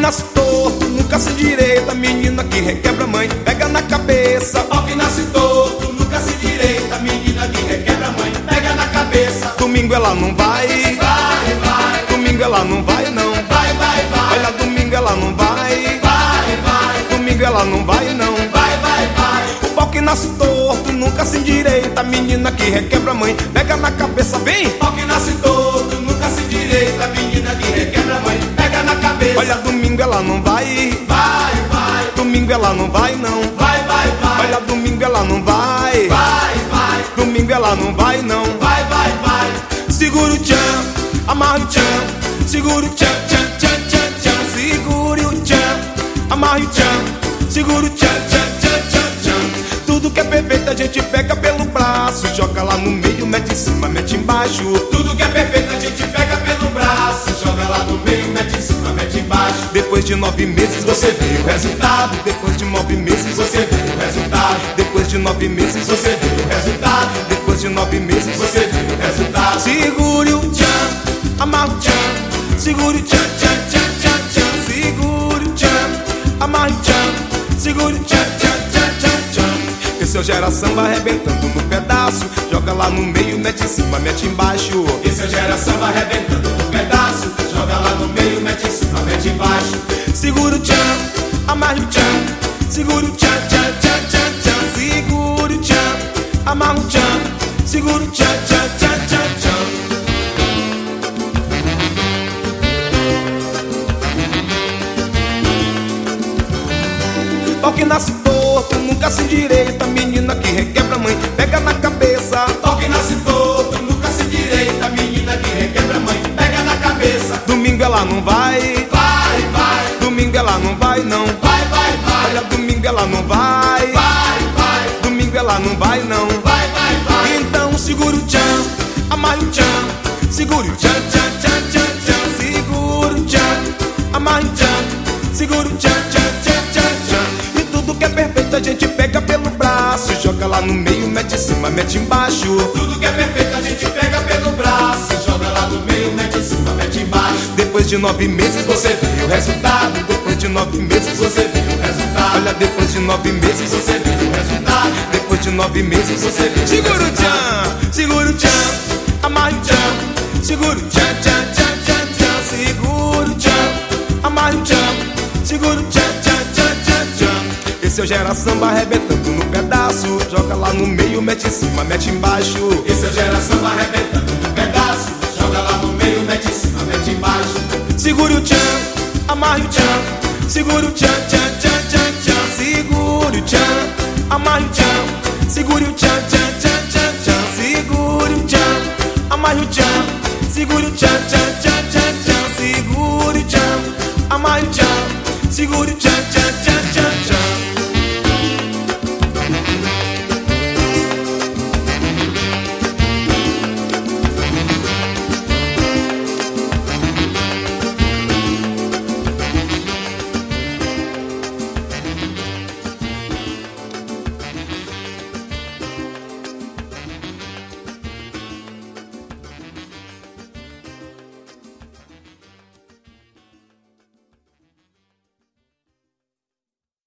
nasce torto, nunca se endireita. Menina que requebra a mãe, pega na cabeça. Pau que nasce torto, nunca se direita. Menina que requebra a mãe, pega na cabeça. Domingo ela não vai, Vai, vai, domingo ela não vai não. vai, vai, vai. Olha, domingo ela não vai, Vai, vai, domingo ela não vai não. vai, vai, vai. O pau que nasce torto, nunca se endireita. Menina que requebra a mãe, pega na cabeça, vem. Pau que nasce torto, nunca se direita. Menina que requebra a mãe, pega na cabeça. Olha, domingo ela não vai, Vai, vai, domingo ela não vai não. vai, vai, vai. Olha, domingo ela não vai, Vai, vai, domingo ela não vai não. vai, vai, vai. Segura o tchan, amarra o tchan. Segura o tchan, tchan, tchan, tchan, tchan. Segura o tchan, amarra o tchan. Segura o tchan, tchan, tchan, tchan, tchan. Tudo que é perfeito a gente pega pelo braço. Joga lá no meio, mete em cima, mete embaixo. Tudo que é perfeito a gente pega pelo braço. Joga lá no meio, mete em cima, mete embaixo. Depois de 9 meses Você vê o resultado. Depois de 9 meses Você vê o resultado. Depois de 9 meses Você vê o resultado. Depois de 9 meses Você vê o resultado. Segure o tchan, amarra o tchan. Segure o tchan, tchan, tchan, tchan, tchan. Segure o tchan, amarra o tchan. Segure o tchan, tchan, tchan, tchan, tchan. Esse é o Gera Samba arrebentando no pedaço. Joga lá no meio, mete em cima, mete embaixo. Esse é o Gera Samba arrebentando no pedaço. Joga lá no meio, mete em cima, mete embaixo. Segura o tchan, amarra o tchan. Segura o tchan, tchan, tchan, tchan, tchan. Segura o tchan, amarra o tchan. Segura o tchan, tchan, tchan, tchan, tchan. Pau que nasce torto, nunca se endireita. Menina que requebra a mãe, pega na cabeça. Pau que nasce torto, nunca se direita. Menina que requebra a mãe, pega na cabeça. Domingo ela não vai, Vai, vai, domingo ela não vai não. vai, vai, vai. Olha, domingo ela não vai, Vai, vai, domingo ela não vai não. vai, vai, vai. Então segura o tchan, amarra o tchan. Segura o tchan, tchan, tchan, tchan, tchan. Segura o tchan, amarra o tchan. Segura o tchan, tchan, tchan, tchan, tchan. E tudo que é perfeito a gente pega pelo braço. Joga lá no meio, mete em cima, mete embaixo. Tudo que é perfeito a gente pega pelo braço. Joga lá no meio, mete em cima, mete embaixo. Depois de 9 meses Você vê o resultado. Depois de 9 meses Você vê o resultado. Olha, depois de 9 meses Você vê o resultado. Depois de 9 meses Você vê o segura o resultado. tchan, segura o tchan, amarra o tchan. Segura o tchan, tchan, tchan, tchan, tchan. Segura o tchan, amarra o tchan. Segura o tchan, tchan, tchan, tchan, tchan. Esse é o Gera Samba arrebentando no pedaço. Joga lá no meio, mete em cima, mete embaixo. Esse é o Gera Samba arrebentando no pedaço. Joga lá no meio, mete em cima, mete embaixo. Segura o tchan, amarra o tchan. Segura o tchan, tchan, tchan, tchan, tchan. Segura o tchan, amarra o tchan. Segura o tchan, tchan, tchan, tchan, tchan. Segura o tchan, amarra o tchan. Segura o tchan, tchan, tchan, tchan, tchan. Segura o tchan, amarra o tchan. Segura o tchan, tchan, tchan, tchan, tchan.